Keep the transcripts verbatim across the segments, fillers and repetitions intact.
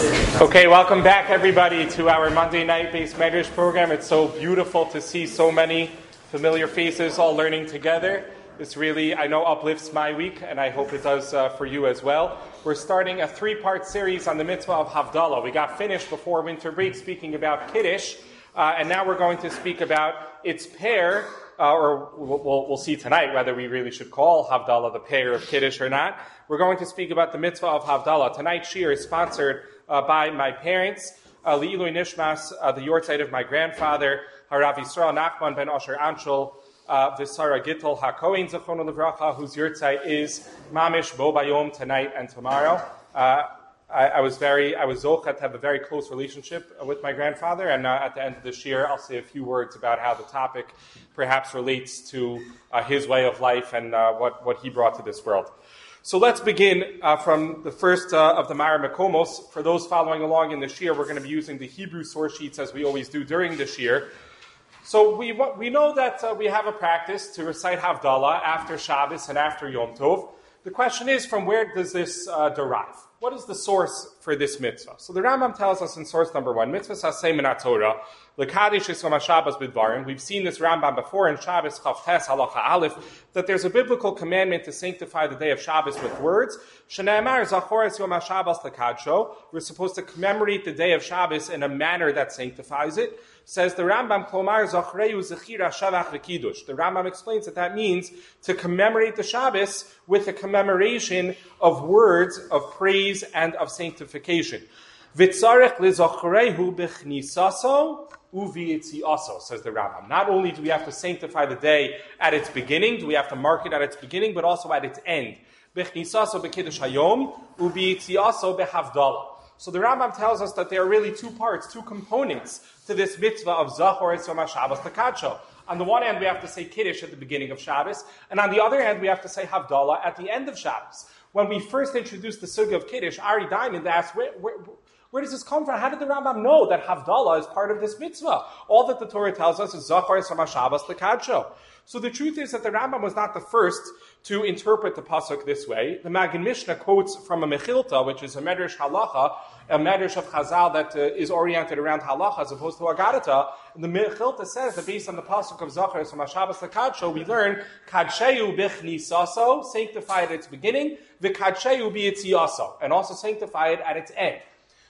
Okay, welcome back everybody to our Monday night Beis Medrash program. It's so beautiful to see so many familiar faces all learning together. This really, I know, uplifts my week, and I hope it does uh, for you as well. We're starting a three-part series on the mitzvah of Havdalah. We got finished before winter break speaking about Kiddush, uh, and now we're going to speak about its pair, uh, or we'll, we'll see tonight whether we really should call Havdalah the pair of Kiddush or not. We're going to speak about the mitzvah of Havdalah. Tonight's shir is sponsored uh, by my parents, uh, Le'ilui Nishmas, uh, the yortzeit of my grandfather, Harav Yisrael Nachman ben Asher Anshel, Uh, Visara Gittel HaKohen Zechrono Livracha, whose yurtzeit is Mamish Bo Bayom tonight and tomorrow. Uh, I, I was very, I was zochet to have a very close relationship with my grandfather, and uh, at the end of this year, I'll say a few words about how the topic perhaps relates to uh, his way of life and uh, what, what he brought to this world. So let's begin uh, from the first uh, of the Mara Mekomos. For those following along in the shir, we're going to be using the Hebrew source sheets as we always do during the shir. So we we know that uh, we have a practice to recite Havdalah after Shabbos and after Yom Tov. The question is, from where does this uh, derive? What is the source for this mitzvah? So the Rambam tells us in source number one, mitzvah saseh min haTorah, l'kadish es yom haShabbos b'dvarim. We've seen this Rambam before in Shabbos Chaf Tes Halacha Aleph, that there's a biblical commandment to sanctify the day of Shabbos with words. Shneimar zachor es yom haShabbos l'kadsho. We're supposed to commemorate the day of Shabbos in a manner that sanctifies it. Says the Rambam, Klomar Zachreu Zechira Shavach V'Kiddush. The Rambam explains that that means to commemorate the Shabbos with a commemoration of words of praise and of sanctification. V'tzarech leZachrehu b'chnisaso uVyitziaso, says the Rambam. Not only do we have to sanctify the day at its beginning, do we have to mark it at its beginning, but also at its end. B'chnisaso b'Kiddush Hayom uVyitziaso b'Havdalah. So the Rambam tells us that there are really two parts, two components to this mitzvah of Zachor es Yom HaShabbos L'Kadsho. On the one hand, we have to say Kiddush at the beginning of Shabbos, and on the other hand, we have to say Havdalah at the end of Shabbos. When we first introduced the sugya of Kiddush, Ari Diamond asked, where, where, where does this come from? How did the Rambam know that Havdalah is part of this mitzvah? All that the Torah tells us is Zachor es Yom HaShabbos L'Kadsho. So the truth is that the Rambam was not the first to interpret the pasuk this way. The Magen Mishnah quotes from a Mechilta, which is a Medrash Halacha, a Medrash of Chazal that uh, is oriented around Halacha as opposed to Agadata. And the Mechilta says that based on the pasuk of Zachor es Yom HaShabbos L'Kadsho, we learn Kadsheu b'chnisaso, sanctify it at its beginning, v'kadsheu b'yitziaso, and also sanctify it at its end.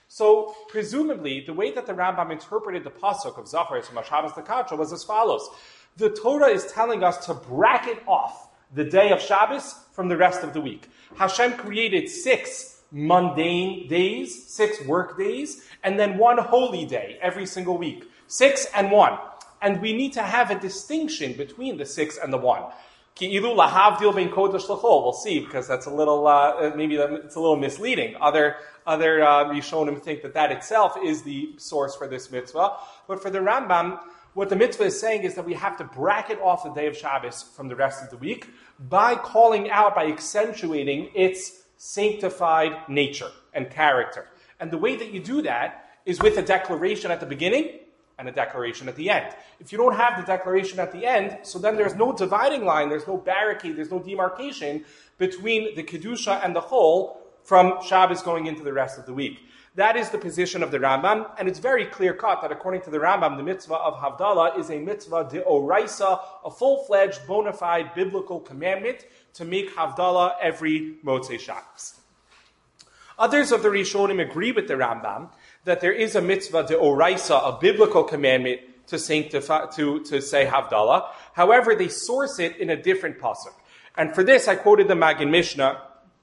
So presumably, the way that the Rambam interpreted the pasuk of Zachor es Yom HaShabbos L'Kadsho was as follows. The Torah is telling us to bracket off the day of Shabbos from the rest of the week. Hashem created six mundane days, six work days, and then one holy day every single week. Six and one. And we need to have a distinction between the six and the one. Ki'ilu lahavdil ben kodesh l'chol. We'll see, because that's a little, uh, maybe it's a little misleading. Other, other uh, Rishonim think that that itself is the source for this mitzvah. But for the Rambam, what the mitzvah is saying is that we have to bracket off the day of Shabbos from the rest of the week by calling out, by accentuating its sanctified nature and character. And the way that you do that is with a declaration at the beginning and a declaration at the end. If you don't have the declaration at the end, so then there's no dividing line, there's no barricade, there's no demarcation between the Kedusha and the Chol from Shabbos going into the rest of the week. That is the position of the Rambam, and it's very clear-cut that according to the Rambam, the mitzvah of Havdalah is a mitzvah deoraisa, a full-fledged, bona fide biblical commandment to make Havdalah every Motzei Shabbos. Others of the Rishonim agree with the Rambam that there is a mitzvah deoraisa, a biblical commandment to sanctify, to, to say Havdalah. However, they source it in a different pasuk. And for this, I quoted the Magen Mishnah,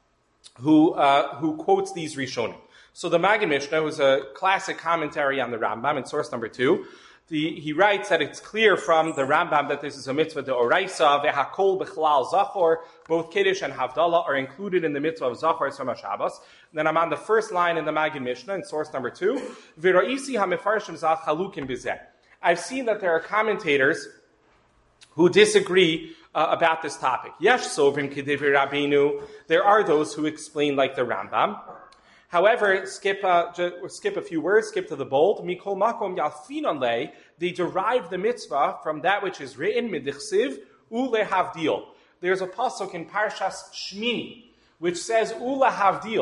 who, uh, who quotes these Rishonim. So the Magen Mishnah, who's a classic commentary on the Rambam in source number two, the, he writes that it's clear from the Rambam that this is a mitzvah deoraisa, vehakol bechlal zachor, both Kiddush and Havdalah are included in the mitzvah of Zachor es Yom HaShabbos. Then I'm on the first line in the Magen Mishnah in source number two, v'ra'isi ha'mefarshim zach chalukim bizeh. I've seen that there are commentators who disagree uh, about this topic. Yesh sovrim k'divrei Rabbeinu. There are those who explain like the Rambam. However, skip uh, skip a few words, skip to the bold. Mikol makom yalfinon le. They derive the mitzvah from that which is written midichsiv ule havdil. There's a pasuk in Parshas Shmini which says ule havdil.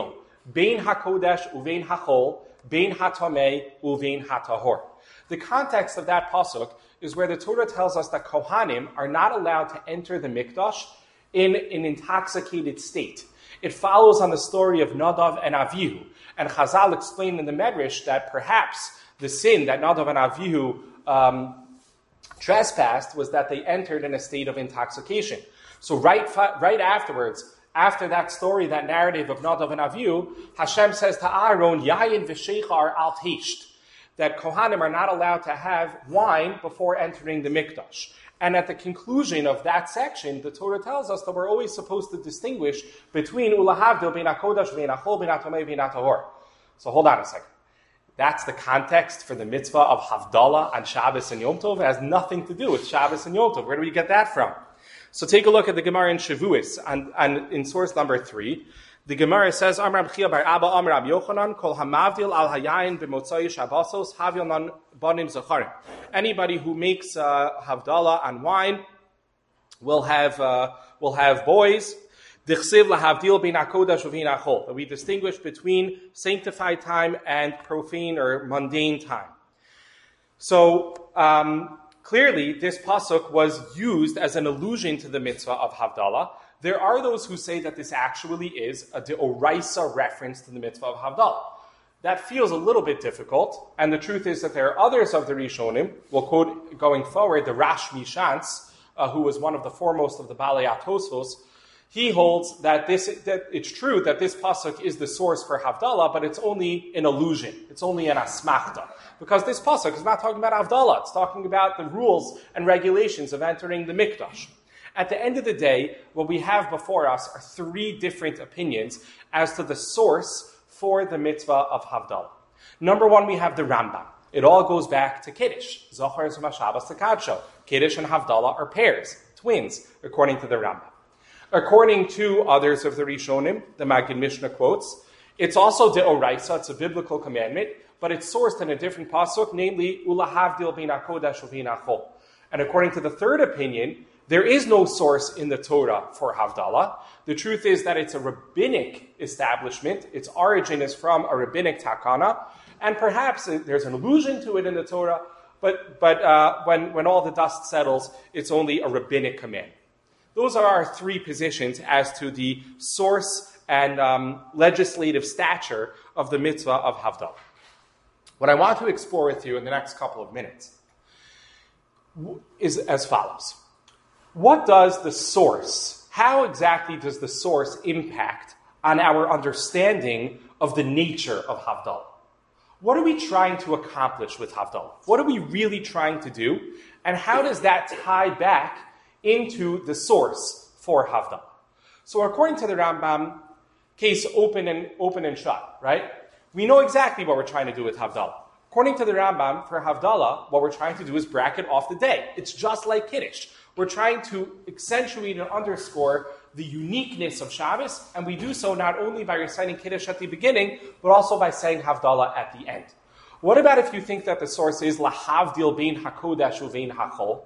bein hakodesh uvein hachol, bein hatamei uvein hatahor. The context of that pasuk is where the Torah tells us that Kohanim are not allowed to enter the Mikdash in an intoxicated state. It follows on the story of Nadav and Avihu. And Chazal explained in the Medrash that perhaps the sin that Nadav and Avihu um, trespassed was that they entered in a state of intoxication. So right, right afterwards, after that story, that narrative of Nadav and Avihu, Hashem says to Aaron, Yayin v'sheichar al teisht, that Kohanim are not allowed to have wine before entering the Mikdash. And at the conclusion of that section, the Torah tells us that we're always supposed to distinguish between ulahavdil bein hakodesh, bein hachol, bein hatomei, bein hatahor. So hold on a second. That's the context for the mitzvah of Havdalah on Shabbos and Yom Tov. It has nothing to do with Shabbos and Yom Tov. Where do we get that from? So take a look at the Gemara in Shavuos, and, and in source number three. The Gemara says, Amar B'chia bar Abba Amar Rab Yochanan, Kol hamavdil al hayayin b'motzai Shabbosos havil non banim zacharim. Anybody who makes uh, Havdalah on wine will have uh, will have boys. Dichsiv lahavdil bein hakodesh uvein hachol. That we distinguish between sanctified time and profane or mundane time. So um, clearly, this pasuk was used as an allusion to the mitzvah of Havdalah. There are those who say that this actually is a deoraisa reference to the mitzvah of Havdalah. That feels a little bit difficult, and the truth is that there are others of the Rishonim. We'll quote going forward the Rash Mishantz, uh, who was one of the foremost of the Balei Tosfos. He holds that this that it's true that this pasuk is the source for Havdalah, but it's only an allusion. It's only an asmachta. Because this pasuk is not talking about Havdalah. It's talking about the rules and regulations of entering the Mikdash. At the end of the day, what we have before us are three different opinions as to the source for the mitzvah of Havdalah. Number one, we have the Rambam. It all goes back to Kiddush. Zohar Shabbos Takadsho. Kiddush and Havdalah are pairs, twins, according to the Rambam. According to others of the Rishonim, the Maggid Mishnah quotes, it's also deoraisa, it's a biblical commandment, but it's sourced in a different pasuk, namely, Ulahavdil bein hakodesh uvein hachol. And according to the third opinion, there is no source in the Torah for Havdalah. The truth is that it's a rabbinic establishment. Its origin is from a rabbinic takana, and perhaps there's an allusion to it in the Torah, but, but uh, when, when all the dust settles, it's only a rabbinic command. Those are our three positions as to the source and um, legislative stature of the mitzvah of Havdalah. What I want to explore with you in the next couple of minutes is as follows. What does the source, how exactly does the source impact on our understanding of the nature of Havdalah? What are we trying to accomplish with Havdalah? What are we really trying to do? And how does that tie back into the source for Havdalah? So according to the Rambam, case open and open and shut, right? We know exactly what we're trying to do with Havdalah. According to the Rambam, for Havdalah, what we're trying to do is bracket off the day. It's just like Kiddush. We're trying to accentuate and underscore the uniqueness of Shabbos, and we do so not only by reciting Kiddush at the beginning, but also by saying Havdalah at the end. What about if you think that the source is Lahavdil bein hakodesh uvein hachol?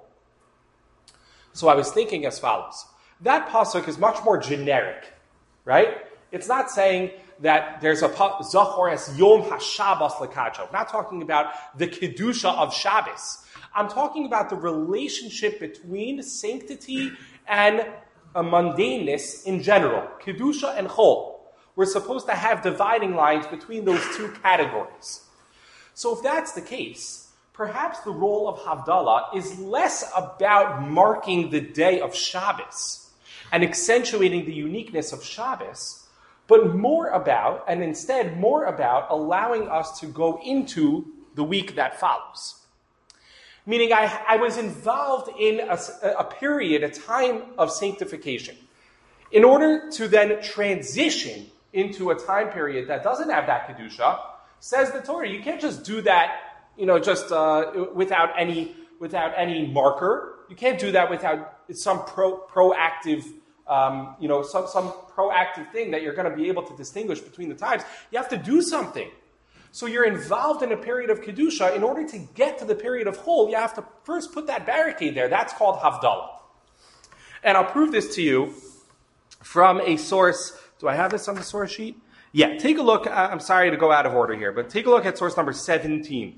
So I was thinking as follows. That pasuk is much more generic, right? It's not saying that there's a Zachor es Yom HaShabbos Lekacho. I'm not talking about the Kedusha of Shabbos. I'm talking about the relationship between sanctity and a mundaneness in general. Kedusha and Chol. We're supposed to have dividing lines between those two categories. So if that's the case, perhaps the role of Havdalah is less about marking the day of Shabbos and accentuating the uniqueness of Shabbos, but more about, and instead more about, allowing us to go into the week that follows. Meaning I, I was involved in a, a period, a time of sanctification. In order to then transition into a time period that doesn't have that Kedusha, says the Torah, you can't just do that, you know, just uh, without any without any marker. You can't do that without some pro, proactive, um, you know, some, some proactive thing that you're going to be able to distinguish between the times. You have to do something. So you're involved in a period of Kedusha. In order to get to the period of Chol, you have to first put that barricade there. That's called Havdalah. And I'll prove this to you from a source. Do I have this on the source sheet? Yeah, take a look. I'm sorry to go out of order here, but take a look at source number seventeen.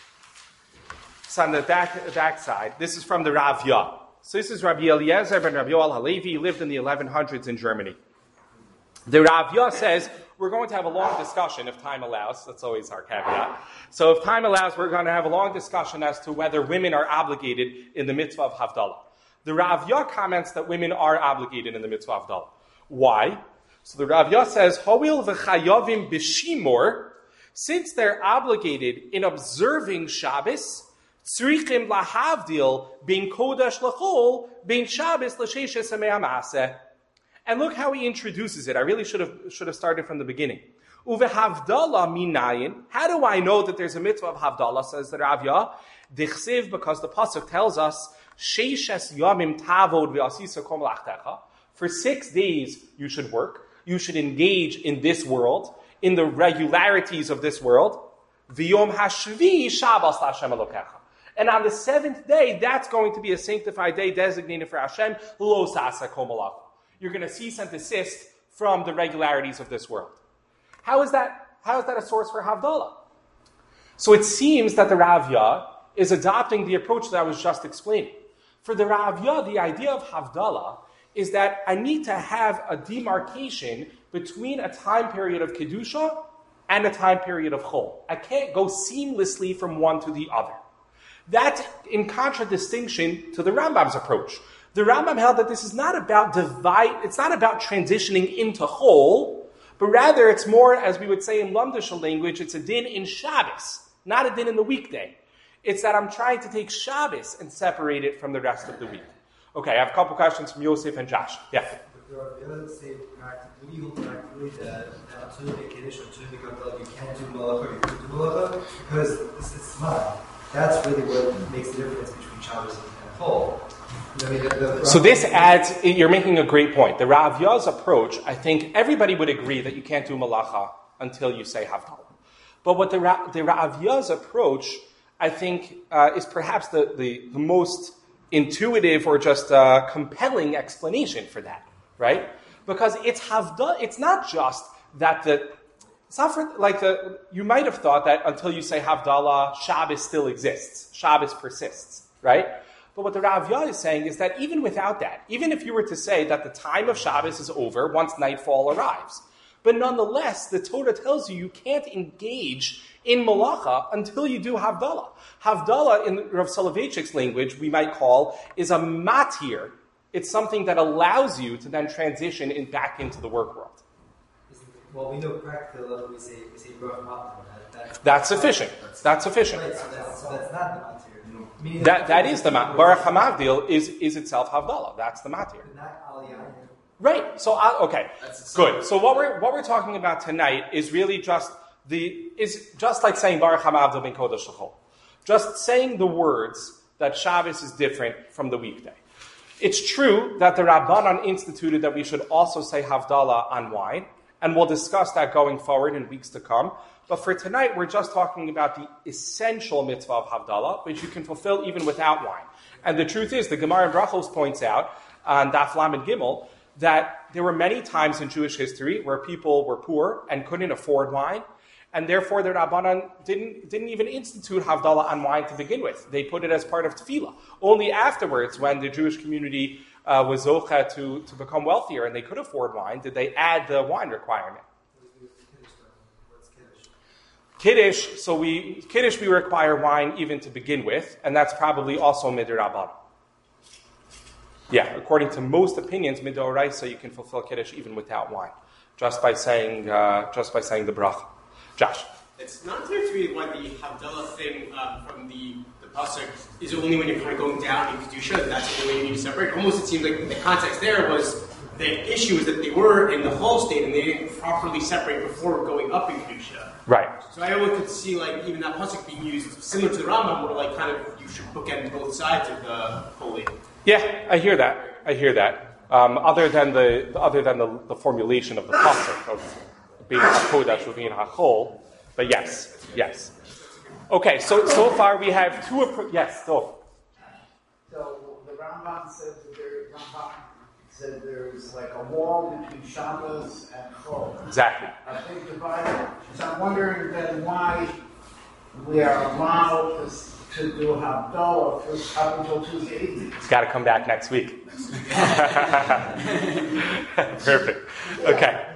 It's on the back, back side. This is from the Rav Yah. So this is Rabbi Eliezer ben Rabbi Yoel Halevi. He lived in the eleven hundreds in Germany. The Rav Yah says, we're going to have a long discussion if time allows. That's always our caveat. So if time allows, we're going to have a long discussion as to whether women are obligated in the mitzvah of Havdalah. The Rav Yah comments that women are obligated in the mitzvah of Havdalah. Why? So the Rav Yah says, Hoil v'chayavim b'shimor, since they're obligated in observing Shabbos, tzrichim lahavdil bin kodesh lachol bin Shabbos l'sheshes ha'me'amaseh. And look how he introduces it. I really should have should have started from the beginning. Uve havdalah minayin. How do I know that there's a mitzvah of havdalah? Says the Rav Yah. Dichsiv, because the pasuk tells us sheishes yamim tavod ve'asisa kol melachtecha. For six days you should work. You should engage in this world, in the regularities of this world. V'yom hashvi Shabbos l'Hashem Elokecha. And on the seventh day, that's going to be a sanctified day designated for Hashem. Lo sasa kol melach. You're going to cease and desist from the regularities of this world. How is that? How is that a source for Havdalah? So it seems that the Rav Yah is adopting the approach that I was just explaining. For the Rav Yah, the idea of Havdalah is that I need to have a demarcation between a time period of Kedusha and a time period of Chol. I can't go seamlessly from one to the other. That's in contradistinction to the Rambam's approach. The Rambam held that this is not about divide, it's not about transitioning into Chol, but rather it's more, as we would say in Lumdisha language, it's a din in Shabbos, not a din in the weekday. It's that I'm trying to take Shabbos and separate it from the rest of the week. Okay, I have a couple questions from Yosef and Josh. Yeah. But the other say practically, you practically that until the Kiddush, until the Gavdal, you can't do Malacha, you can do Malacha, because this is Sman. That's really what makes the difference between Shabbos and Chol. I mean, the, the so this adds, you're making a great point. The Rav Yah's approach, I think everybody would agree that you can't do Malacha until you say Havdalah. But what the, Ra- the Rav Yah's approach, I think, uh, is perhaps the, the, the most intuitive or just uh, compelling explanation for that, right? Because it's Havdalah, it's not just that the, it's not for, like the, you might have thought that until you say Havdalah, Shabbos still exists. Shabbos persists, right? But what the Rav Yah is saying is that even without that, even if you were to say that the time of Shabbos is over once nightfall arrives, but nonetheless, the Torah tells you you can't engage in Malacha until you do Havdalah. Havdalah, in Rav Soloveitchik's language, we might call, is a matir. It's something that allows you to then transition in, back into the work world. Well, we know practically level, we say, we say Baruch Matir. That, that's sufficient. That's sufficient. Right, so, that's, so that's not the Matir. Meaning That, that is the Matir. Baruch HaMavdil is, is itself Havdalah. That's the Matir. Not Aliyah. Right. So, uh, okay. Good. So what we're, what we're talking about tonight is really just the, is just like saying Baruch HaMavdil ben Kodesh L'chol. Just saying the words that Shabbos is different from the weekday. It's true that the Rabbanan instituted that we should also say Havdalah on wine, and we'll discuss that going forward in weeks to come. But for tonight, we're just talking about the essential mitzvah of Havdalah, which you can fulfill even without wine. And the truth is, the Gemara in Brachos points out on Daf Lamed Gimel that there were many times in Jewish history where people were poor and couldn't afford wine, and therefore the Rabbanan didn't, didn't even institute Havdalah on wine to begin with. They put it as part of Tefillah. Only afterwards, when the Jewish community uh, was zocha to, to become wealthier and they could afford wine, did they add the wine requirement. Kiddush, so we, Kiddush we require wine even to begin with, and that's probably also midrabanan. Yeah, according to most opinions, midoraisa, you can fulfill Kiddush even without wine, just by saying, uh, just by saying the bracha. Josh. It's not clear to me why the Havdalah thing um, from the, the pasuk is only when you're kind of going down in Kedusha, that's the only way you need to separate. Almost it seems like the context there was the issue is that they were in the whole state and they didn't properly separate before going up in Kedusha. Right. So I always could see like even that pasuk being used similar to the Rambam, where like kind of you should bookend both sides of the holy. Yeah, I hear that. I hear that. Um, other than the other than the, the formulation of the pasuk of being hakodesh or being hachol, but yes, yes. Okay, so so far we have two. Appro- yes, so. So the Rambam says that there, Rambam said there's like a wall between Shabbos and Chol. Exactly. A big divider. So I'm wondering then why we are allowed to, to do Havdalah for up until Tuesday evening. It's got to come back next week. Perfect. Okay.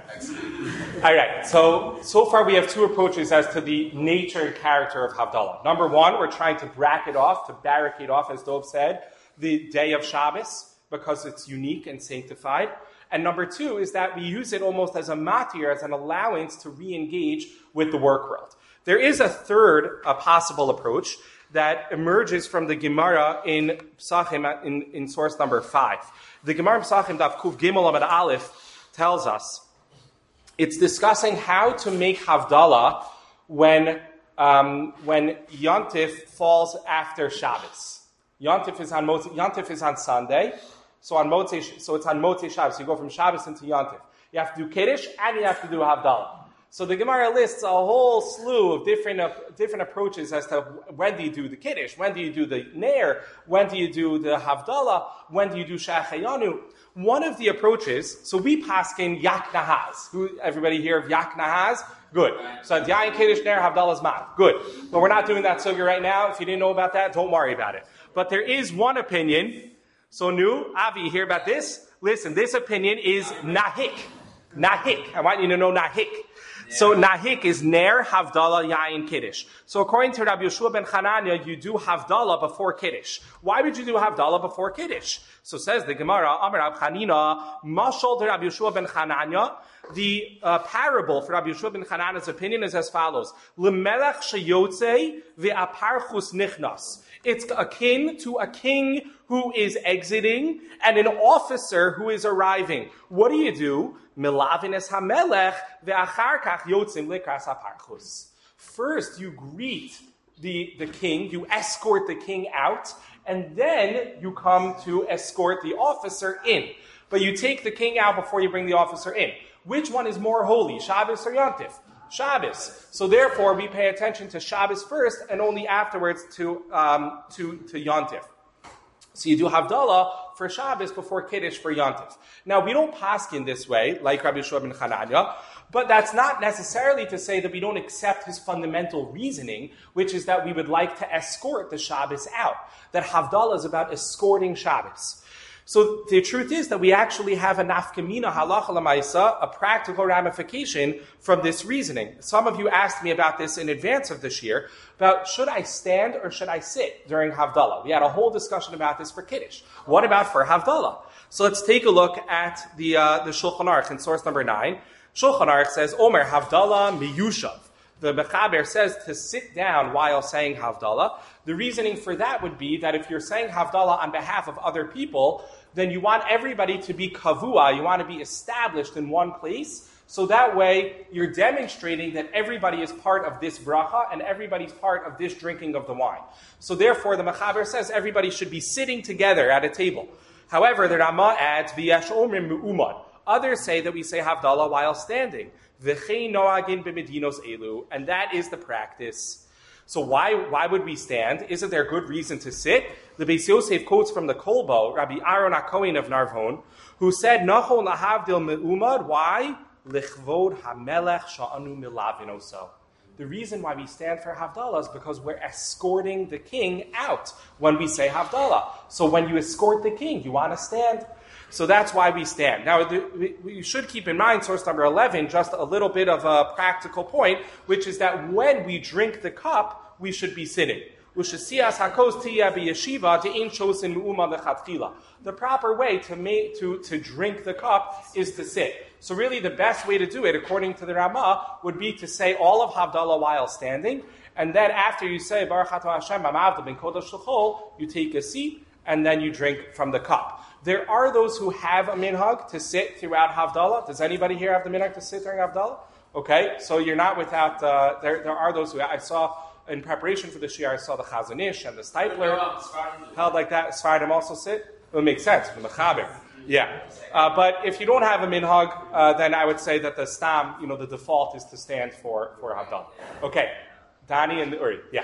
All right. So, so far we have two approaches as to the nature and character of Havdalah. Number one, we're trying to bracket off, to barricade off, as Dov said, the day of Shabbos, because it's unique and sanctified. And number two is that we use it almost as a matir, as an allowance to re-engage with the work world. There is a third, a possible approach that emerges from the Gemara in Psachim, in, in source number five. The Gemara in Psachim, Daf Kuf Gimel Amud Aleph, tells us, it's discussing how to make Havdalah when, um, when Yontif falls after Shabbos. Yontif is on Yontif is on Sunday, so on Motzei, so it's on Motzei Shabbos. You go from Shabbos into Yontif. You have to do Kiddush and you have to do Havdalah. So the Gemara lists a whole slew of different uh, different approaches as to when do you do the Kiddush, when do you do the Ner, when do you do the Havdalah, when do you do Shachayanu. One of the approaches, so we paskin Yak Nahaz. Who, everybody hear of Yak Nahaz? Good. So it's Yayin Kiddush Ner Havdalah's Mat. Good. But we're not doing that sugya right now. If you didn't know about that, don't worry about it. But there is one opinion. So new, Avi, you hear about this? Listen, this opinion is Nahik. Nahik. I want you to know Nahik. So Nahik is Ner, Havdalah, Yayin, Kiddush. So according to Rabbi Yeshua ben Chananya, you do Havdalah before Kiddush. Why would you do Havdalah before Kiddush? So says the Gemara, Amar Rab Chanina, Mashal to Rabbi Yeshua ben Chananya. The uh, parable for Rabbi Yeshua ben Chananya's opinion is as follows. L'melech sheyotze ve'aparchus nichnas. It's akin to a king who is exiting and an officer who is arriving. What do you do? Milavin es hamelech ve'achar kach yotzim likras haparchus. First, you greet the, the king, you escort the king out, and then you come to escort the officer in. But you take the king out before you bring the officer in. Which one is more holy, Shabbos or Yontif? Shabbos. So therefore, we pay attention to Shabbos first, and only afterwards to um, to to Yontif. So you do Havdalah for Shabbos before Kiddush for Yontif. Now, we don't paskin this way, like Rabbi Yeshua ben Chananya, but that's not necessarily to say that we don't accept his fundamental reasoning, which is that we would like to escort the Shabbos out. That Havdalah is about escorting Shabbos. So the truth is that we actually have a nafkamina halacha l'maisa, a practical ramification from this reasoning. Some of you asked me about this in advance of this year, about should I stand or should I sit during Havdalah? We had a whole discussion about this for Kiddush. What about for Havdalah? So let's take a look at the uh, the Shulchan Aruch in source number nine. Shulchan Aruch says, Omer Havdalah miyushav. The Mechaber says to sit down while saying Havdalah. The reasoning for that would be that if you're saying Havdalah on behalf of other people, then you want everybody to be kavua, you want to be established in one place, so that way you're demonstrating that everybody is part of this bracha and everybody's part of this drinking of the wine. So therefore, the Mechaber says everybody should be sitting together at a table. However, the Rama adds, v'yesh omrim mu'umad. Others say that we say Havdalah while standing. V'chei noagin b'medinos elu, and that is the practice. So why why would we stand? Isn't there good reason to sit? The Beis Yosef quotes from the Kolbo, Rabbi Aaron HaKohen of Narvon, who said, Nachon lahavdil me'umad, why? Lichvod hamelech sha'anu milavin oso. The reason why we stand for Havdalah is because we're escorting the king out when we say Havdalah. So when you escort the king, you want to stand. So that's why we stand. Now, the, we, we should keep in mind, source number eleven, just a little bit of a practical point, which is that when we drink the cup, we should be sitting. The proper way to, make, to, to drink the cup is to sit. So really the best way to do it, according to the Ramah, would be to say all of Havdalah while standing, and then after you say, Baruch Atah Hashem, Ma'avda ben Kodesh L'chol, you take a seat, and then you drink from the cup. There are those who have a minhag to sit throughout Havdalah. Does anybody here have the minhag to sit during Havdalah? Okay, so you're not without, uh, there, there are those who, I saw, in preparation for the Shia, I saw the Chazon Ish and the Stipler held like that. Sfardim also sit. It would make sense, the Mechaber. Yeah. Uh, but if you don't have a minhag, uh, then I would say that the Stam, you know, the default is to stand for, for Havdalah. Okay. Dani and Uri. Yeah.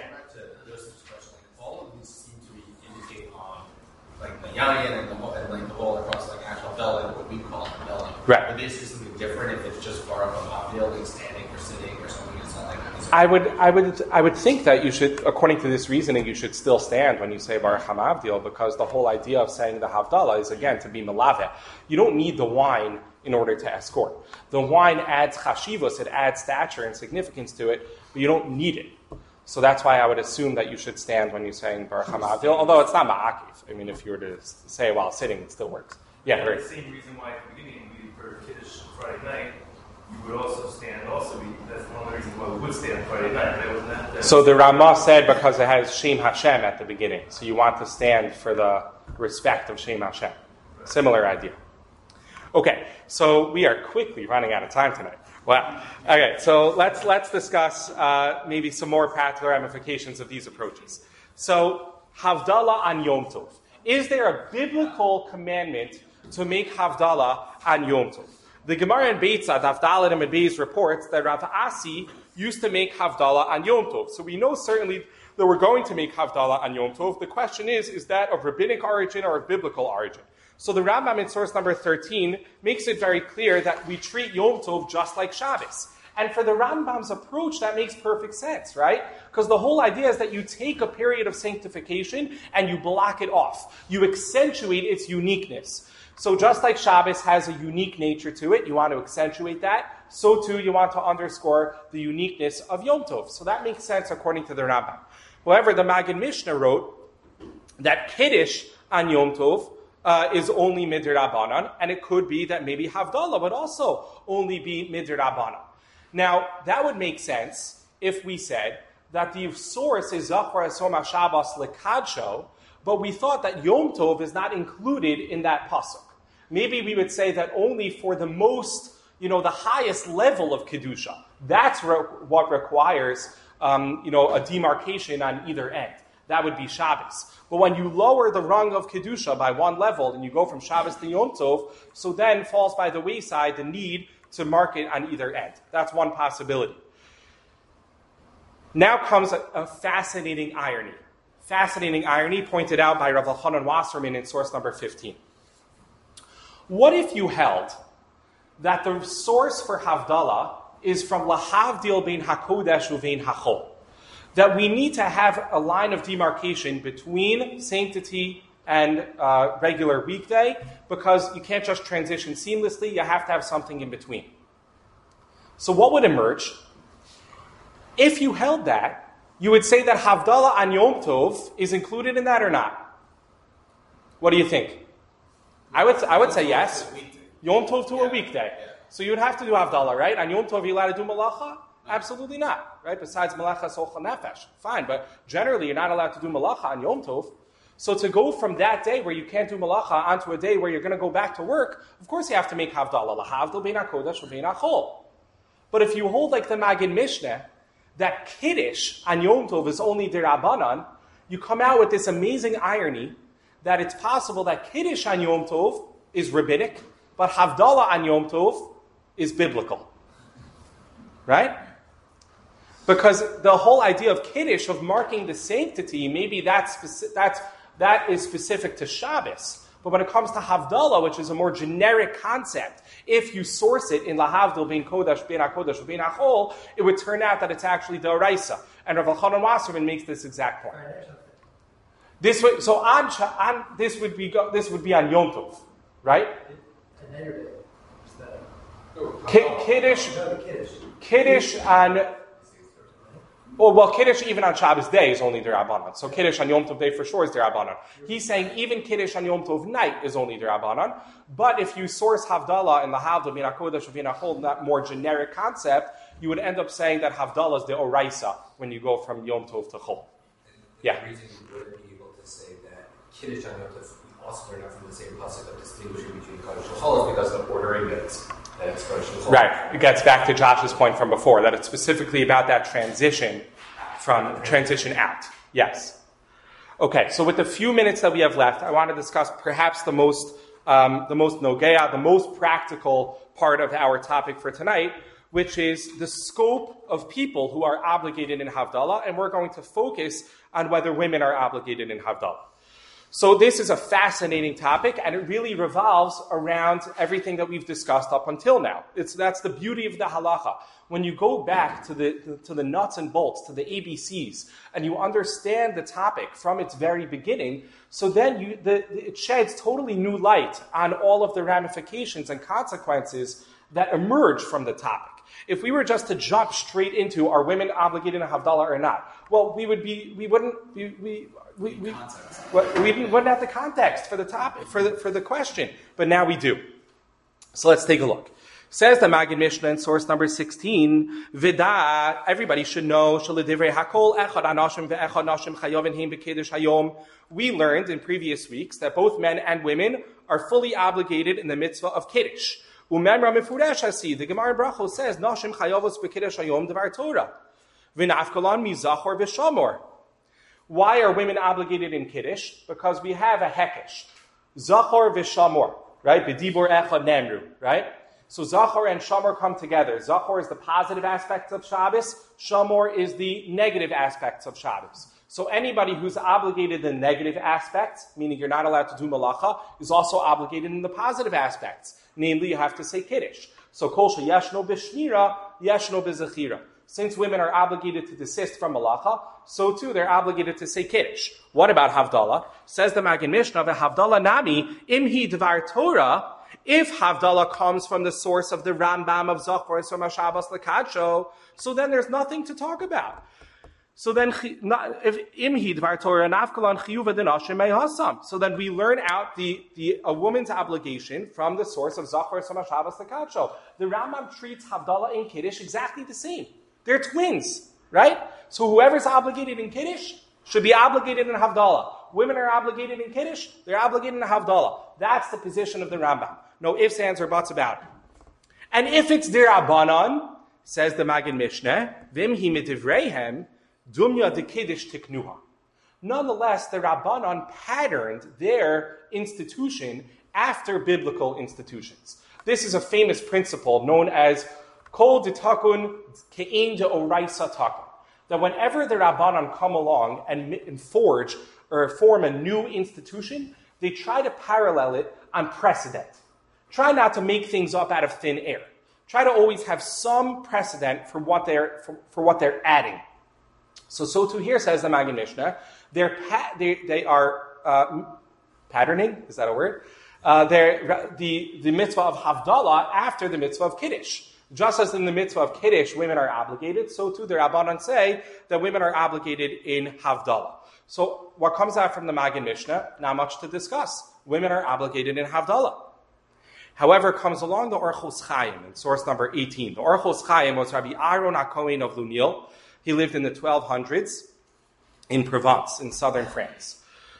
All of these seem to be indicate on like the yayin and the and like the whole across like actual Havdalah, what we call Havdalah. Right. Would they say something different if it's just Baruch Hamavdil, like standing or sitting or something? It's not like I would, I would, I would think that you should, according to this reasoning, you should still stand when you say Baruch Hamavdil, because the whole idea of saying the Havdalah is again to be melaveh. You don't need the wine in order to escort. The wine adds chashivos, it adds stature and significance to it, but you don't need it. So that's why I would assume that you should stand when you're saying Baruch Hamavdil, although it's not ma'akiv. I mean, if you were to say while sitting, it still works. Yeah, yeah right. The same reason why at the beginning we for Kiddush Friday night, you would also stand also. We, that's one of the reasons why we would stand Friday night. Right? Wasn't that, that So the Ramah said because it has Shem Hashem at the beginning. So you want to stand for the respect of Shem Hashem. Similar idea. Okay, so we are quickly running out of time tonight. Wow. Okay, so let's let's discuss uh, maybe some more practical ramifications of these approaches. So Havdalah on Yom Tov. Is there a biblical commandment to make Havdalah on Yom Tov? The Gemara in Beitzah, Daf Daled and Beis reports that Rav Asi used to make Havdalah on Yom Tov. So we know certainly that we're going to make Havdalah on Yom Tov. The question is, is that of rabbinic origin or of biblical origin? So the Rambam in source number thirteen makes it very clear that we treat Yom Tov just like Shabbos. And for the Rambam's approach, that makes perfect sense, right? Because the whole idea is that you take a period of sanctification and you block it off. You accentuate its uniqueness. So just like Shabbos has a unique nature to it, you want to accentuate that, so too you want to underscore the uniqueness of Yom Tov. So that makes sense according to the Rambam. However, the Magen Mishnah wrote that Kiddush on Yom Tov uh, is only midrabanan, and it could be that maybe Havdalah would also only be midrabanan. Now, that would make sense if we said that the source is Zachor Esom HaShabbos Lekadsho, but we thought that Yom Tov is not included in that pasuk. Maybe we would say that only for the most, you know, the highest level of Kedusha. That's re- what requires, um, you know, a demarcation on either end. That would be Shabbos. But when you lower the rung of Kedusha by one level and you go from Shabbos to Yom Tov, so then falls by the wayside the need to mark it on either end. That's one possibility. Now comes a, a fascinating irony. Fascinating irony pointed out by Rav Elchanan Wasserman in source number fifteen. What if you held that the source for Havdalah is from Lahavdil bein HaKodesh uvein HaChol? That we need to have a line of demarcation between sanctity and uh, regular weekday, because you can't just transition seamlessly, you have to have something in between. So what would emerge? If you held that, you would say that Havdalah on Yom Tov is included in that or not? What do you think? I would I would say yes. Yom Tov to a weekday. So you would have to do Havdalah, right? On Yom Tov, are you allowed to do Malacha? Absolutely not, right? Besides Malacha Socha Nefesh. Fine, but generally you're not allowed to do Malacha on Yom Tov. So to go from that day where you can't do Malacha onto a day where you're going to go back to work, of course you have to make Havdalah. Lahavdil bein HaKodesh uvein HaChol. But if you hold like the Magen Mishneh, that Kiddush on Yom Tov is only D'Rabbanan, you come out with this amazing irony that it's possible that Kiddush on Yom Tov is rabbinic, but Havdalah on Yom Tov is biblical. Right? Because the whole idea of Kiddush, of marking the sanctity, maybe that's, speci- that's, that is specific to Shabbos. But when it comes to Havdalah, which is a more generic concept, if you source it in Lahavdil bein Kodesh, bein HaKodesh, bein HaChol, it would turn out that it's actually D'Oraisa. And Rav Elchanan Wasserman makes this exact point. This would, so on, on this would be this would be on Yom Tov, right? Ki- Kiddush, Kiddush on. Oh, well, Kiddush even on Shabbos day is only D'Rabbanan. So Kiddush on Yom Tov day for sure is D'Rabbanan. He's saying even Kiddush on Yom Tov night is only D'Rabbanan. But if you source Havdalah in the Havdalah bein HaKodesh uvein HaChol, that more generic concept, you would end up saying that Havdalah is the Oraisa when you go from Yom Tov to Chol. Yeah. The reason you wouldn't be able to say that Kiddush on Yom Tov, we also learn from the same pasuk of distinguishing between Kodesh and Chol is because of ordering bits. Right. It gets back to Josh's point from before, that it's specifically about that transition from transition out. Yes. Okay, so with the few minutes that we have left, I want to discuss perhaps the most um, the most nogea, the most practical part of our topic for tonight, which is the scope of people who are obligated in Havdalah, and we're going to focus on whether women are obligated in Havdalah. So this is a fascinating topic, and it really revolves around everything that we've discussed up until now. It's, that's the beauty of the halacha. When you go back to the, to the nuts and bolts, to the A B Cs, and you understand the topic from its very beginning, so then you, the, it sheds totally new light on all of the ramifications and consequences that emerge from the topic. If we were just to jump straight into are women obligated to Havdalah or not, well, we would be, we wouldn't, we, we, we, we, we wouldn't have the context for the topic, for the, for the question. But now we do. So let's take a look. Says the Maggid Mishnah in source number sixteen, Vida, everybody should know, Shaladivrei Hakol Echad Anashim Ve'echad Nashim Chayovin Heim B'Kiddush Hayom. We learned in previous weeks that both men and women are fully obligated in the mitzvah of Kiddush. Umemra Mefuresh Hasi, the Gemara in Brachos says, Nashim Chayovos B'Kiddush Hayom Devar Torah. V'nafkalan Mizachor V'Shamor. Why are women obligated in Kiddush? Because we have a Hekesh. Zachor V'Shamor, right? B'Dibor Echad Nemru, right? So Zachor and Shamor come together. Zachor is the positive aspects of Shabbos. Shamor is the negative aspects of Shabbos. So anybody who's obligated the negative aspects, meaning you're not allowed to do malacha, is also obligated in the positive aspects. Namely, you have to say Kiddush. So Kol Sheyeshno B'Shmira, Yeshno B'Zechira. Since women are obligated to desist from malacha, so too they're obligated to say Kiddush. What about Havdalah? Says the Maggid Mishnah, Havdalah Nami, Imhi Dvar Torah. If Havdalah comes from the source of the Rambam of Zachor from Shabbos Lekadsho, so then there's nothing to talk about. So then, if Imhi Dvar Torah Nafkalan Chiyuva Dinashim Mehasam. So then we learn out the, the a woman's obligation from the source of Zachor from Shabbos Lekadsho. The Rambam treats Havdalah and Kiddush exactly the same. They're twins, right? So whoever's obligated in Kiddush should be obligated in Havdalah. Women are obligated in Kiddush, they're obligated in Havdalah. That's the position of the Rambam. No ifs, ands, or buts about it. And if it's Dirabanan, says the Maggid Mishnah, Vim hi mitivreihem, dumya de Kiddush tiknuha. Nonetheless, the Rabbanan patterned their institution after biblical institutions. This is a famous principle known as Kol ditakun ke'in de oraisa takun. That whenever the Rabbanan come along and, and forge or form a new institution, they try to parallel it on precedent. Try not to make things up out of thin air. Try to always have some precedent for what they're for, for what they're adding. So, so too here says the Maggid Mishnah, they're pa- they they are uh, patterning. Is that a word? Uh, they're the the mitzvah of Havdalah after the mitzvah of Kiddush. Just as in the mitzvah of Kiddush, women are obligated, so too the Rabbanan say that women are obligated in Havdalah. So what comes out from the Maggid Mishnah, not much to discuss. Women are obligated in Havdalah. However, comes along the Orchos Chaim in source number eighteen. The Orchos Chaim was Rabbi Aaron HaKohen of Lunil. He lived in the twelve hundreds in Provence, in southern France.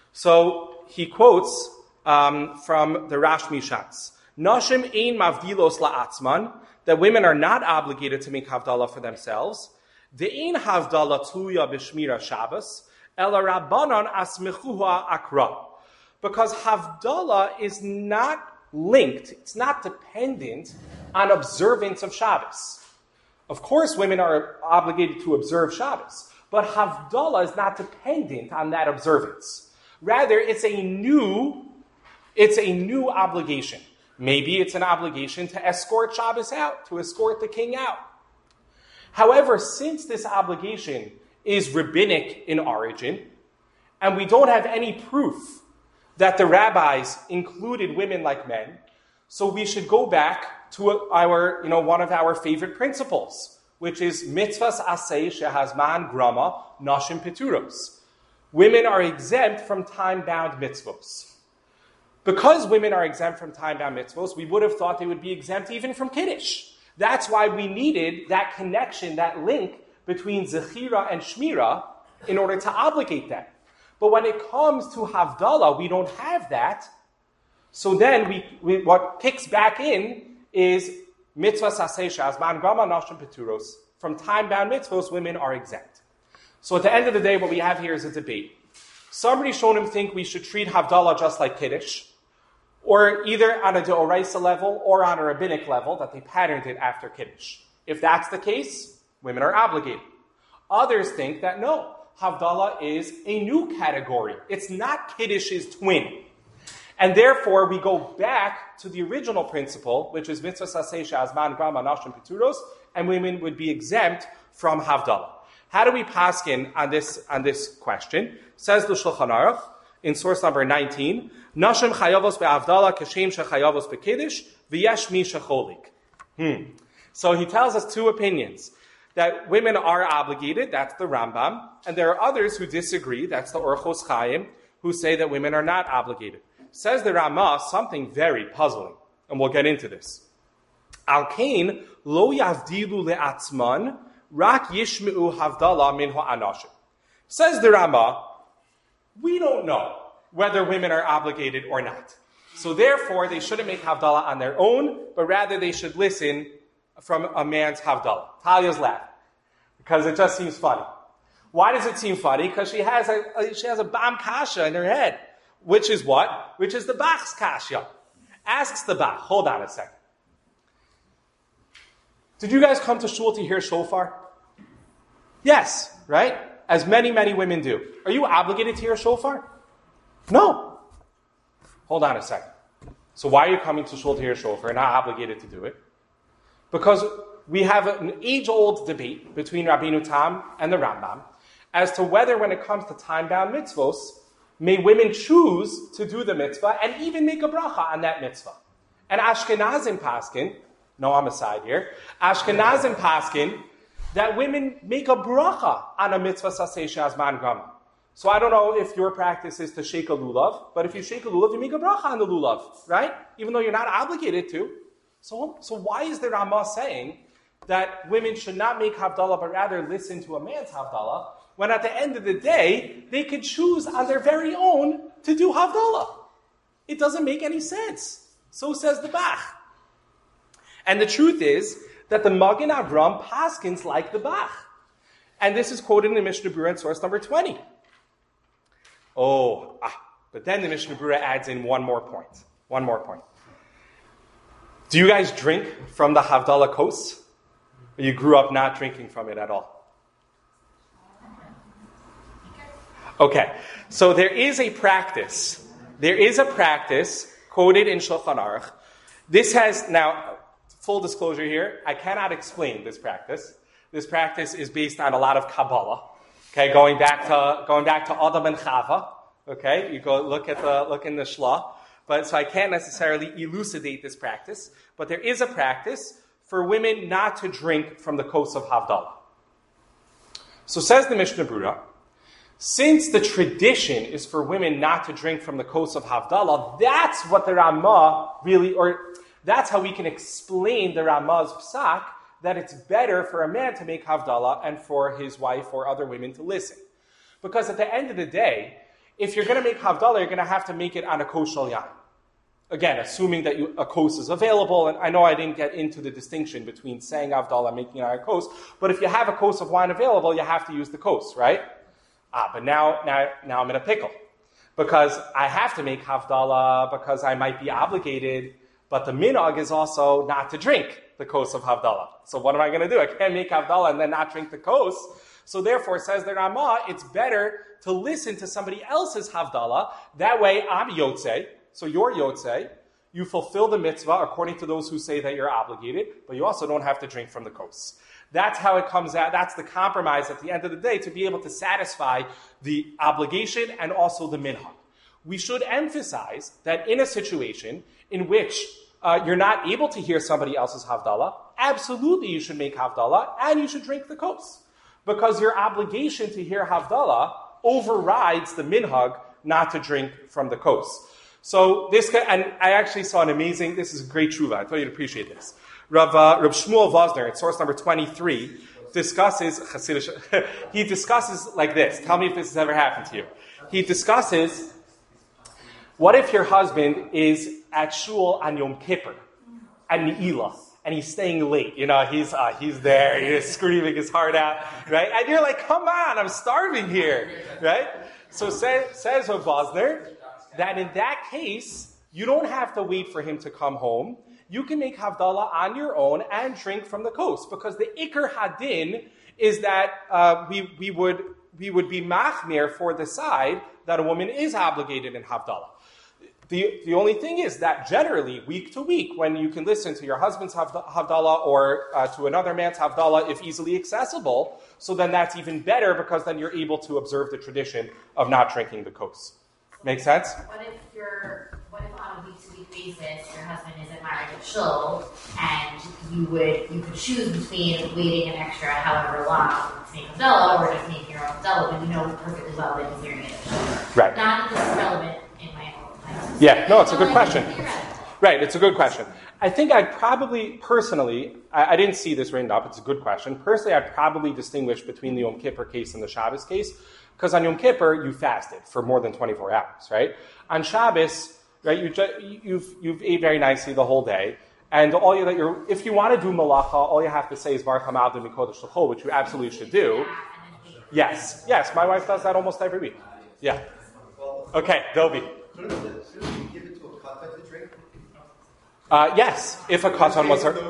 So he quotes um, from the Rashmi Shas. Nashim ein mavdilos la'atzman, that women are not obligated to make Havdalah for themselves. De'ein Havdalah tluya b'shmira Shabbos, ela Rabbanan asmechuha akra. Because Havdalah is not linked, it's not dependent on observance of Shabbos. Of course, women are obligated to observe Shabbos, but Havdalah is not dependent on that observance. Rather, it's a new, it's a new obligation. Maybe it's an obligation to escort Shabbos out, to escort the king out. However, since this obligation is rabbinic in origin, and we don't have any proof that the rabbis included women like men, so we should go back to our, you know, one of our favorite principles, which is mitzvahs aseh shehazman grama nashim peturos. Women are exempt from time-bound mitzvos. Because women are exempt from time-bound mitzvos, we would have thought they would be exempt even from Kiddush. That's why we needed that connection, that link between Zechira and Shmira in order to obligate them. But when it comes to Havdalah, we don't have that. So then we, we what kicks back in is mitzvah saseh shazman grama nashim peturos. From time-bound mitzvos, women are exempt. So at the end of the day, what we have here is a debate. Some Rishonim think we should treat Havdalah just like Kiddush, or either on a Deoraisa level or on a rabbinic level, that they patterned it after Kiddush. If that's the case, women are obligated. Others think that no, Havdalah is a new category. It's not Kiddish's twin. And therefore, we go back to the original principle, which is mitzvah saseh she'azman gram anashim pituros, and women would be exempt from Havdalah. How do we paskin on this on this question? Says the Shulchan Aruch in source number nineteen, Nashim chayavos be'avdalah kashem shechayavos be'kiddush v'yesh mi shecholik. Hmm. So he tells us two opinions. That women are obligated, that's the Rambam, and there are others who disagree, that's the Orchos Chaim, who say that women are not obligated. Says the Ramah something very puzzling, and we'll get into this. Al kain lo yavdilu le'atzman rak yishmeu havdalah min ha'anashim. Says the Ramah, we don't know whether women are obligated or not. So therefore, they shouldn't make Havdalah on their own, but rather they should listen from a man's Havdalah. Talia's laughing because it just seems funny. Why does it seem funny? Because she has a, a she has a bam kasha in her head, which is what? Which is the Bach's kasha. Asks the Bach. Hold on a second. Did you guys come to shul to hear shofar? Yes, right? As many, many women do. Are you obligated to hear shofar? No. Hold on a second. So why are you coming to shul to hear shofar and not obligated to do it? Because we have an age-old debate between Rabbeinu Tam and the Rambam as to whether when it comes to time-bound mitzvos, may women choose to do the mitzvah and even make a bracha on that mitzvah. And Ashkenazim paskin, no, I'm aside here, Ashkenazim paskin, that women make a bracha on a mitzvah saseh she'azman gama. So I don't know if your practice is to shake a lulav, but if you shake a lulav, you make a bracha on the lulav, right? Even though you're not obligated to. So, so why is the Ramah saying that women should not make Havdalah, but rather listen to a man's Havdalah, when at the end of the day, they could choose on their very own to do Havdalah? It doesn't make any sense. So says the Bach. And the truth is that the Magen Avram paskins like the Bach. And this is quoted in the Mishnah Berurah in source number twenty. Oh, ah, but then the Mishnah Berurah adds in one more point. One more point. Do you guys drink from the Havdalah kos? Or you grew up not drinking from it at all? Okay, so there is a practice. There is a practice quoted in Shulchan Aruch. This has, now, full disclosure here, I cannot explain this practice. This practice is based on a lot of Kabbalah. Okay, going back to going back to Adam and Chava. Okay, you go look at the look in the Shlah. But so I can't necessarily elucidate this practice. But there is a practice for women not to drink from the kos of Havdalah. So says the Mishnah Berurah, since the tradition is for women not to drink from the kos of Havdalah, that's what the Ramah really, or that's how we can explain the Ramah's psak, that it's better for a man to make Havdalah and for his wife or other women to listen. Because at the end of the day, if you're going to make Havdalah, you're going to have to make it on a kos shel yain. Again, assuming that you, a kos is available, and I know I didn't get into the distinction between saying Havdalah and making it on a kos, but if you have a kos of wine available, you have to use the kos, right? Ah, but now, now, now I'm in a pickle. Because I have to make Havdalah because I might be obligated, but the minhag is also not to drink the kos of Havdalah. So what am I going to do? I can't make Havdalah and then not drink the kos. So therefore, says the Ramah, it's better to listen to somebody else's Havdalah. That way, I'm Yotzei. So you're Yotzei. You fulfill the mitzvah according to those who say that you're obligated, but you also don't have to drink from the kos. That's how it comes out. That's the compromise at the end of the day to be able to satisfy the obligation and also the minhag. We should emphasize that in a situation in which uh, you're not able to hear somebody else's Havdalah, absolutely you should make Havdalah and you should drink the kos. Because your obligation to hear Havdalah overrides the minhag not to drink from the kos. So this, and I actually saw an amazing, this is a great tshuva, I thought you'd appreciate this. Rav, uh, Rav Shmuel Vosner, at source number twenty-three, discusses, Hasidic, he discusses like this. Tell me if this has ever happened to you. He discusses, what if your husband is at shul on Yom Kippur, at Ne'ilah, and he's staying late? You know, he's uh, he's there, he's screaming his heart out, right? And you're like, come on, I'm starving here, right? So say, says Rav Vosner, that in that case, you don't have to wait for him to come home. You can make Havdalah on your own and drink from the kos. Because the Iker Hadin is that uh, we, we would we would be machmir for the side that a woman is obligated in Havdalah. The, the only thing is that generally, week to week, when you can listen to your husband's Havdalah or uh, to another man's Havdalah, if easily accessible, so then that's even better because then you're able to observe the tradition of not drinking the kos. Make sense? What if you're, what if on a week-to-week basis your husband isn't married to shul, and you would you could choose between waiting an extra however long to make Havdalah or just making your own Havdalah, but you know perfectly well that he's hearing it. Right. Not that this is relevant in my own life. Yeah, no, it's a good question. Right, it's a good question. I think I'd probably, personally, I, I didn't see this written up, it's a good question. Personally, I'd probably distinguish between the Yom Kippur case and the Shabbos case, because on Yom Kippur, you fasted for more than twenty-four hours, right? On Shabbos, right, you ju- you've, you've ate very nicely the whole day, and all you that you're, if you want to do malacha, all you have to say is Baruch Hamavdu Mikodesh L'chol, which you absolutely should do. Yes, yes, my wife does that almost every week. Yeah. Okay, Dobi. Couldn't you give it to a katan to drink? Uh, yes, if a katan was her,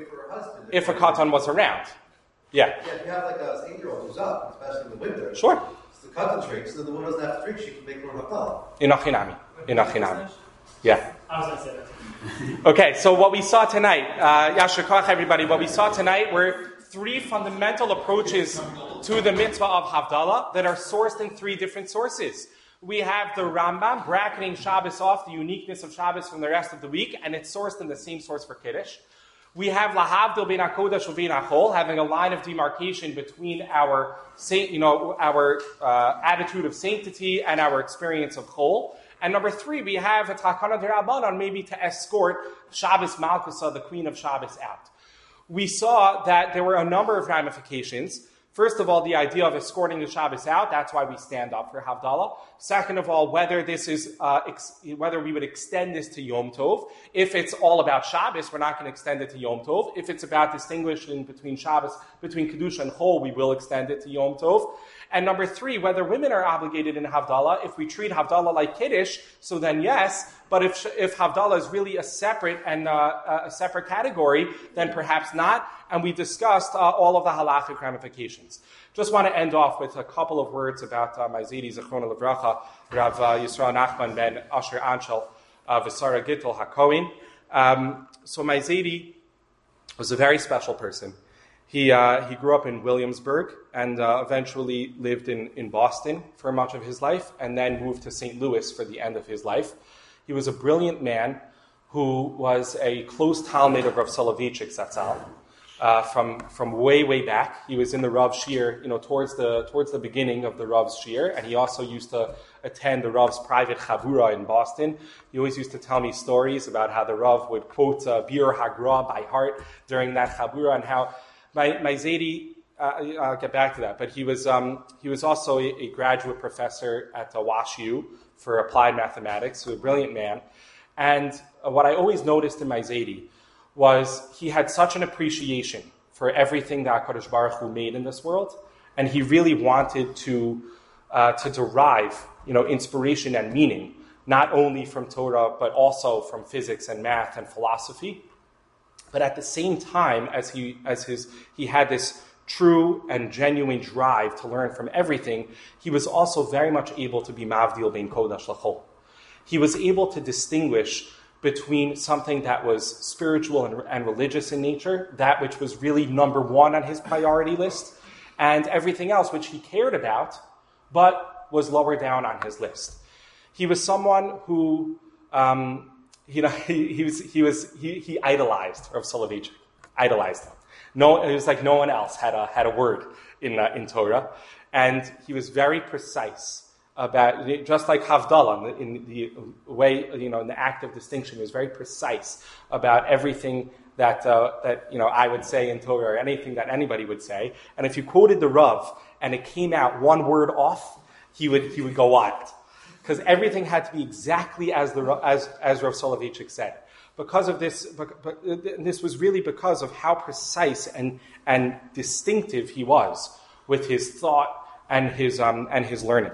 ar- if a katan was around. Yeah. Yeah, if you have like a eight-year-old who's up, especially in the winter. Sure. So the katan drinks, so the woman doesn't have to drink, she can make her own hafal. In achinami. In achinami. Yeah. I was going to say that. Okay, so what we saw tonight, uh, Yashar Koach, everybody, what we saw tonight were three fundamental approaches to the mitzvah of Havdalah that are sourced in three different sources. We have the Rambam bracketing Shabbos off, the uniqueness of Shabbos from the rest of the week, and it's sourced in the same source for Kiddush. We have Lahavdil ben HaKodesh u'ben HaChol, having a line of demarcation between our, saint, you know, our uh, attitude of sanctity and our experience of Chol. And number three, we have a Takana D'Rabbanan, maybe to escort Shabbos Malkusa, the queen of Shabbos, out. We saw that there were a number of ramifications. First of all, the idea of escorting the Shabbos out, that's why we stand up for Havdalah. Second of all, whether this is, uh, ex- whether we would extend this to Yom Tov. If it's all about Shabbos, we're not going to extend it to Yom Tov. If it's about distinguishing between Shabbos, between Kedusha and Chol, we will extend it to Yom Tov. And number three, whether women are obligated in Havdalah. If we treat Havdalah like Kiddush, so then yes. But if if Havdalah is really a separate and uh, a separate category, then perhaps not. And we discussed uh, all of the halachic ramifications. Just want to end off with a couple of words about uh, my Zedi Zechrona Livracha, Rav uh, Yisrael Nachman ben Asher Anshel uh, V'Sara Gittel HaKohen. Um, so my Zedi was a very special person. He uh, he grew up in Williamsburg and uh, eventually lived in, in Boston for much of his life, and then moved to Saint Louis for the end of his life. He was a brilliant man who was a close Talmid of Rav Soloveitchik Zatzal. Uh, from from way way back, he was in the Rav Shir, you know, towards the towards the beginning of the Rav's Shir, and he also used to attend the Rav's private chavura in Boston. He always used to tell me stories about how the Rav would quote uh, Bir Hagra by heart during that chavura, and how my my Zedi. Uh, I'll get back to that, but he was um, he was also a, a graduate professor at uh, WashU for applied mathematics, so a brilliant man. And uh, what I always noticed in my Zedi was he had such an appreciation for everything that HaKadosh Baruch Hu made in this world, and he really wanted to uh, to derive, you know, inspiration and meaning, not only from Torah, but also from physics and math and philosophy. But at the same time, as he as his he had this true and genuine drive to learn from everything, he was also very much able to be Mavdil ben Kodesh L'chol. He was able to distinguish between something that was spiritual and, and religious in nature, that which was really number one on his priority list, and everything else which he cared about, but was lower down on his list. He was someone who, um, you know, he, he was he was he, he idolized Rav Soloveitchik, idolized him. No, it was like no one else had a had a word in uh, in Torah, and he was very precise about, just like Havdalah, in the, in the way, you know, in the act of distinction, he was very precise about everything that uh, that you know I would say in Torah, or anything that anybody would say. And if you quoted the Rav and it came out one word off, he would he would go wild, because everything had to be exactly as the as as Rav Soloveitchik said. Because of this, but this was really because of how precise and and distinctive he was with his thought and his um and his learning.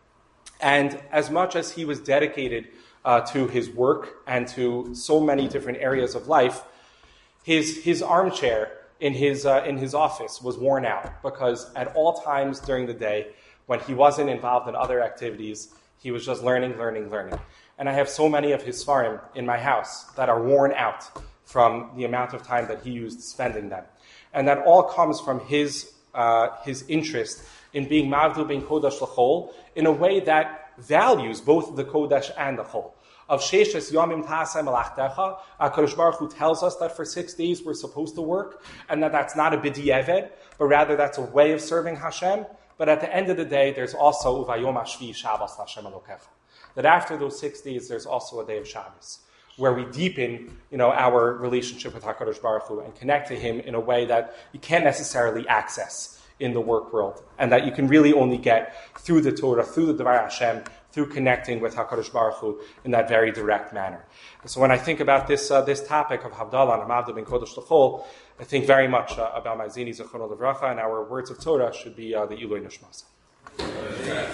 And as much as he was dedicated uh, to his work and to so many different areas of life, his his armchair in his uh, in his office was worn out, because at all times during the day, when he wasn't involved in other activities, he was just learning, learning, learning. And I have so many of his svarim in my house that are worn out from the amount of time that he used spending them. And that all comes from his uh, his interest in being mavdu being kodesh l'chol in a way that values both the kodesh and the chol. Of Sheishes Yomim Taseh Melachtecha, HaKadosh Baruch Hu tells us that for six days we're supposed to work, and that that's not a b'di'eved, but rather that's a way of serving Hashem. But at the end of the day, there's also Uvayom HaShvi Shabbos Hashem Elokecha. That after those six days, there's also a day of Shabbos, where we deepen, you know, our relationship with HaKadosh Baruch Hu and connect to Him in a way that you can't necessarily access in the work world, and that you can really only get through the Torah, through the Devar Hashem, through connecting with HaKadosh Baruch Hu in that very direct manner. And so when I think about this uh, this topic of Havdalah and Mavdu ben Kodesh L'chol, I think very much uh, about Mazini Zechrono Levracha, and our words of Torah should be uh, the Ilui Nishmas.